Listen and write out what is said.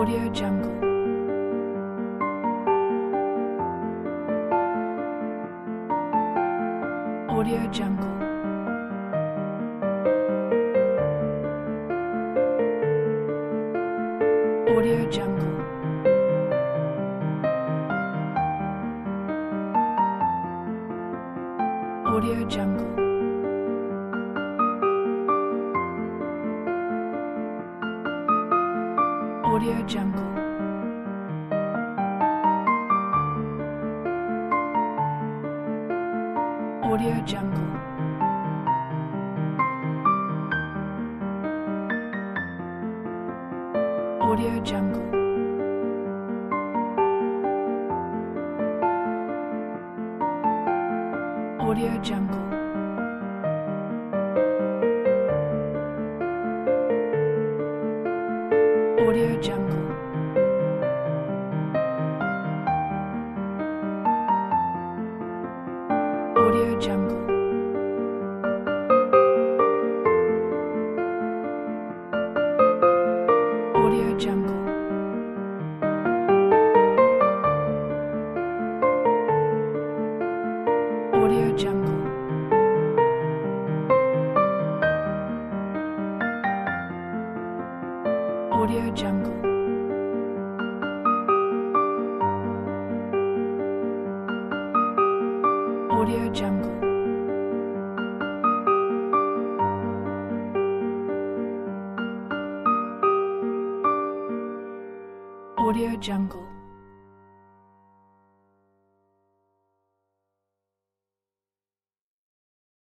Audio Jungle. Audio Jungle. Audio Jungle. Audio Jungle. Audio Jungle. Audio Jungle. Audio Jungle. Audio Jungle. Audio Jungle. Audio Jungle. Audio Jungle. Audio Jungle. Audio Jungle. Audio Jungle. Audio Jungle.